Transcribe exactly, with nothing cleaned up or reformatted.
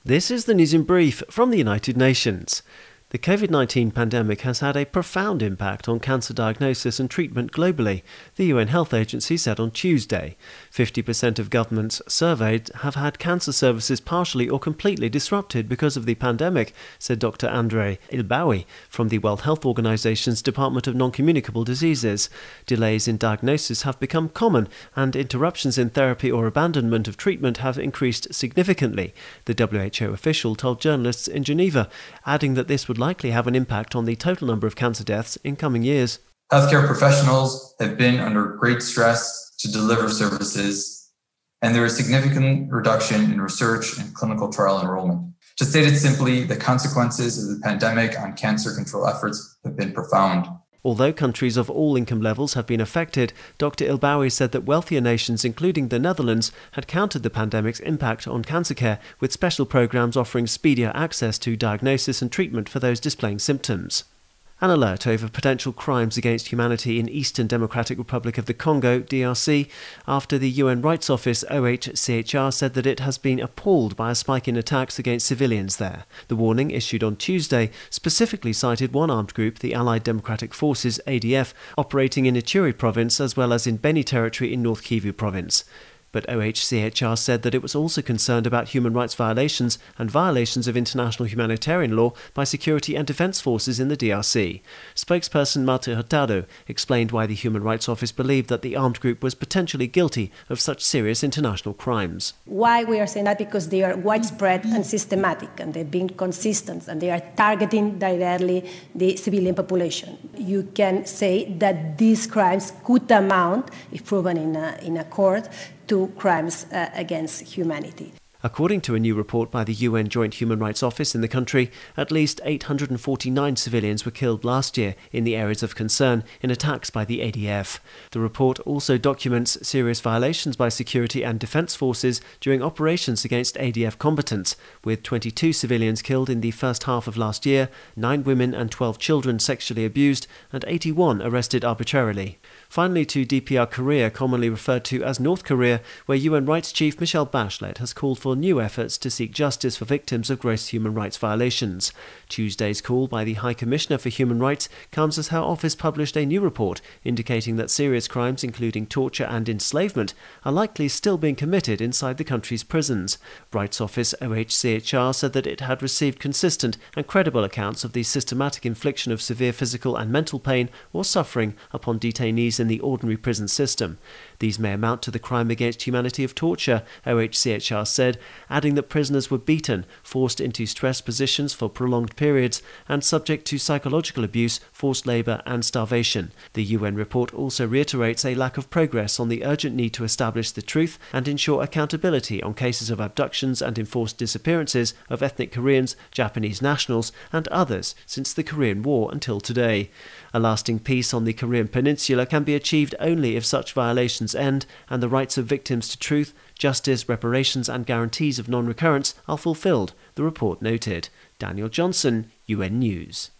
This is the news in brief from the United Nations. The COVID nineteen pandemic has had a profound impact on cancer diagnosis and treatment globally, the U N Health Agency said on Tuesday. fifty percent of governments surveyed have had cancer services partially or completely disrupted because of the pandemic, said Doctor Andre Ilbawi from the World Health Organization's Department of Non-Communicable Diseases. Delays in diagnosis have become common, and interruptions in therapy or abandonment of treatment have increased significantly, the W H O official told journalists in Geneva, adding that this would likely have an impact on the total number of cancer deaths in coming years. Healthcare professionals have been under great stress to deliver services, and there is significant reduction in research and clinical trial enrollment. To state it simply, the consequences of the pandemic on cancer control efforts have been profound. Although countries of all income levels have been affected, Doctor Ilbawi said that wealthier nations, including the Netherlands, had countered the pandemic's impact on cancer care with special programs offering speedier access to diagnosis and treatment for those displaying symptoms. An alert over potential crimes against humanity in Eastern Democratic Republic of the Congo, D R C, after the U N Rights Office, O H C H R, said that it has been appalled by a spike in attacks against civilians there. The warning, issued on Tuesday, specifically cited one armed group, the Allied Democratic Forces, A D F, operating in Ituri province as well as in Beni territory in North Kivu province. But O H C H R said that it was also concerned about human rights violations and violations of international humanitarian law by security and defence forces in the D R C. Spokesperson Marta Hurtado explained why the Human Rights Office believed that the armed group was potentially guilty of such serious international crimes. Why we are saying that? Because they are widespread and systematic, and they've been consistent, and they are targeting directly the civilian population. You can say that these crimes could amount, if proven in a, in a court, to crimes uh, against humanity. According to a new report by the U N Joint Human Rights Office in the country, at least eight hundred forty-nine civilians were killed last year in the areas of concern in attacks by the A D F. The report also documents serious violations by security and defence forces during operations against A D F combatants, with twenty-two civilians killed in the first half of last year, nine women and twelve children sexually abused, and eighty-one arrested arbitrarily. Finally, to D P R Korea, commonly referred to as North Korea, where U N Rights Chief Michelle Bachelet has called for new efforts to seek justice for victims of gross human rights violations. Tuesday's call by the High Commissioner for Human Rights comes as her office published a new report indicating that serious crimes including torture and enslavement are likely still being committed inside the country's prisons. Rights Office O H C H R said that it had received consistent and credible accounts of the systematic infliction of severe physical and mental pain or suffering upon detainees in the ordinary prison system. These may amount to the crime against humanity of torture, O H C H R said, adding that prisoners were beaten, forced into stress positions for prolonged periods, and subject to psychological abuse, forced labour and starvation. The U N report also reiterates a lack of progress on the urgent need to establish the truth and ensure accountability on cases of abductions and enforced disappearances of ethnic Koreans, Japanese nationals and others since the Korean War until today. A lasting peace on the Korean peninsula can be achieved only if such violations end and the rights of victims to truth, justice, reparations and guarantees of non-recurrence are fulfilled, the report noted. Daniel Johnson, U N News.